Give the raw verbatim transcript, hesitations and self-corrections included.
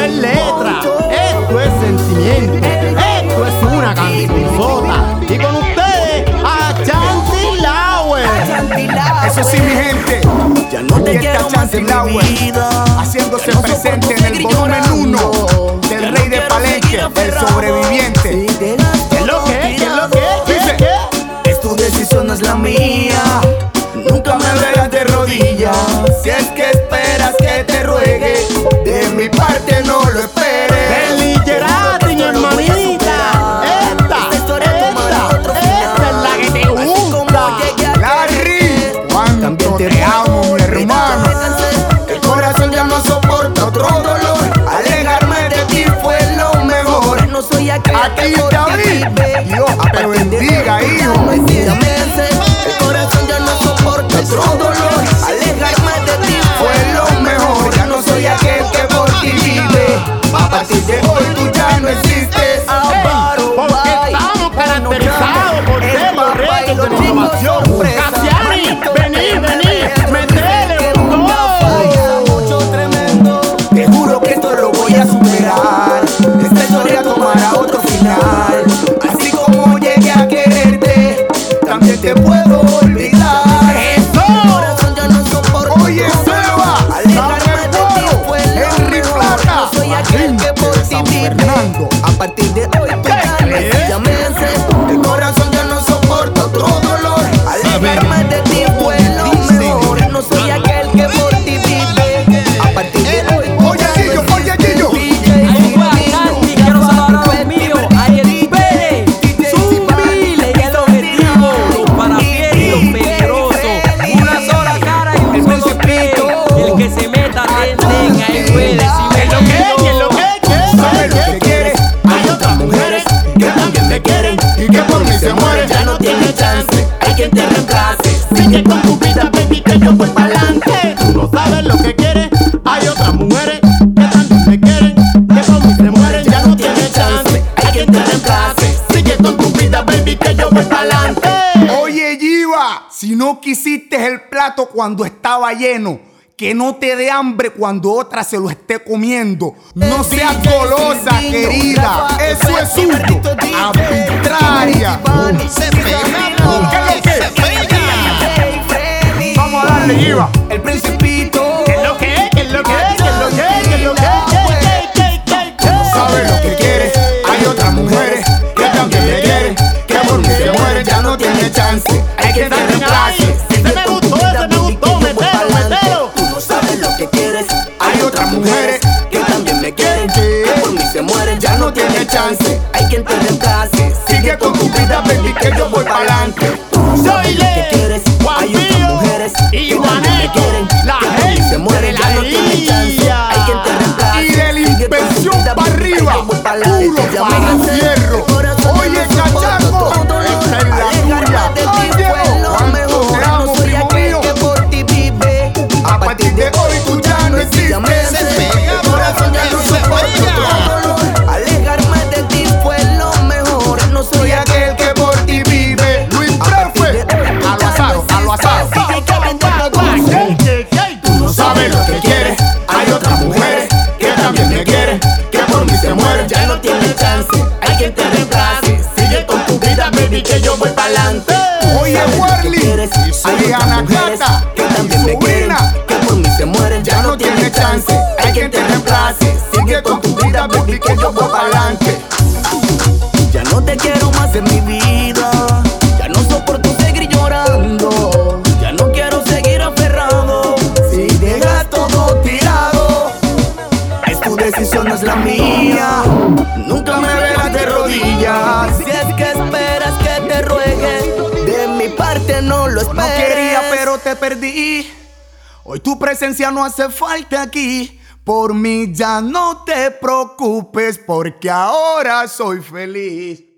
es letra, esto es sentimiento, esto es una cancionzota. Y con ustedes, Ashanti Lauer. Eso sí, mi gente, Ya no te y quiero esta más en Ashanti mi Lauer vida. haciéndose Ya no presente soporto en el seguir volumen llorando. uno Ya del no rey de quiero Palenque, seguir el aferrado. sobreviviente. Si dejas ¿Qué es lo todo que? ¿Qué es lo tirado, que? Dice, ¿Qué? es tu decisión, no es la mía. Nunca me verás de rodillas. si es que esperas que te ruegue, de mi parte no lo esperes. Eli Gerati, mi hermanita. Esta, Esta historia tomará esta, otro esta final. es la que te Así como gusta. llegué a Larry, quererte, cuánto también te puedo amo, mi olvidar. hermano. Me cansé, El corazón ya no soporta otro dolor. Alejarme de ti fue lo mejor. no soy aquel Aquí que por está ti bien. vive. Dios A te partir de bendiga, hoy, hijo. ya me cansé, el corazón ya no soporta otro dolor. Alejarme de ti Fue lo mejor, ya no soy aquel que por ti vive. A partir de hoy tú ya no existes. Porque estamos caracterizados por ser los reyes de la innovación. Casiani, vení, vení, metele un mucho tremendo. Te juro que esto lo voy a superar. Esta historia tomará otro final. Así como llegué a quererte, también te puedo olvidar. El corazón ya no soporta. Oye, Seba, Alejarme de ti fue lo Henry mejor. Plata, No soy aquel que por ti vive. Fernando. A partir de hoy tú ya no existes. Ya me cansé, El corazón ya no soporta otro dolor. alejarme de ti fue lo mejor. No soy aquel que por ti vive. A partir de hoy tú Oye, ya Gillo, no oye, existes. Gillo. Andy, quiero saludar a los míos, a Eric Pérez, Zumbi, le di el objetivo, los parafieles y los peligrosos, una sola cara y un solo pie, el que se meta ten, ahí puede, si me ¿Qué es lo que? ¿Qué es lo que? ¿Qué? ¿Sabes lo que quieres? Hay otras mujeres que también te quieren y que por mí se mueren. ya no tiene chance. Hay quien te reemplace. Sigue con tu vida, baby, que yo voy pa'lante. Tú no sabes lo que quieres. Hay otras mujeres que también me quieren, que por mí se mueren, ya no tiene chance. Hay quien te reemplace. Sigue con tu vida, baby, que yo voy pa'lante. Oye, Giva, si no quisiste el plato cuando estaba lleno, que no te dé hambre cuando otra se lo esté comiendo. No seas golosa, querida. Eso es suyo. Arbitraria. ¿Qué es lo que? Vamos a darle, Giva. El principito. ¿Qué es lo que? ¿Qué es lo que? ¿Qué es lo que? ¿Qué es lo que? ¿Qué, qué, qué, qué? Sabes lo que quieres. Hay otras mujeres que también te quieren, que por mí se mueren, ya no tiene chance. Hay que te reemplace. Ese me gustó, ese me gustó, metelo, metelo. Tú no sabes lo que quieres. Hay otras mujeres que también me quieren. Que por mí se mueren, ya no tiene chance. Hay quien te reemplace. Sigue con tu vida, baby, que yo voy pa'lante. Soy lo que quieres. Juan Hay otras Pío mujeres y que también me Juaneco, quieren. la Que por mí gente se mueren, de ya la no tiene chance. isla. Hay quien te reemplace. Y de la Sigue con tu inspección vida, para baby, que arriba, yo voy pa'lante. puro Ya me para cansé. fierro. El corazón Oye, ya no soporta Cachaco, todo dolor. esta es la Alejarme tuya. de ti Ay, fue Dios, lo cuánto mejor. te amo, No soy primo aquel mío. que por ti vive. A partir de hoy tú ya no Ya me existes. cansé. El corazón ya no soporta todo dolor. Alejarme de ti fue lo mejor. No soy Soy aquel que por ti vive. Luis Prefe, a lo asado, a lo asado. Tú no sabes lo que quieres. Hay otras mujeres que también me quieren, que por mí se mueren. Ya no tiene chance. Hay quien te reemplace. Sigue con tu vida, baby, que yo voy pa'lante. Oye, Warly, hay Anacata, que también me quieren, sobrina, que por mí se mueren, ya no tiene chance. Hay quien te reemplace. Sigue con tu vida, baby, que yo voy pa'lante. Ya no te quiero más en mi vida. Ya no soporto seguir llorando. Ya no quiero seguir aferrado. Si dejas todo tirado, es tu decisión, no es la mía. Nunca me verás de rodillas. Si es que esperas que te ruegue, de mi parte no lo esperes. No quería, pero te perdí. Hoy tu presencia no hace falta aquí. Por mí ya no te preocupes, porque ahora soy feliz.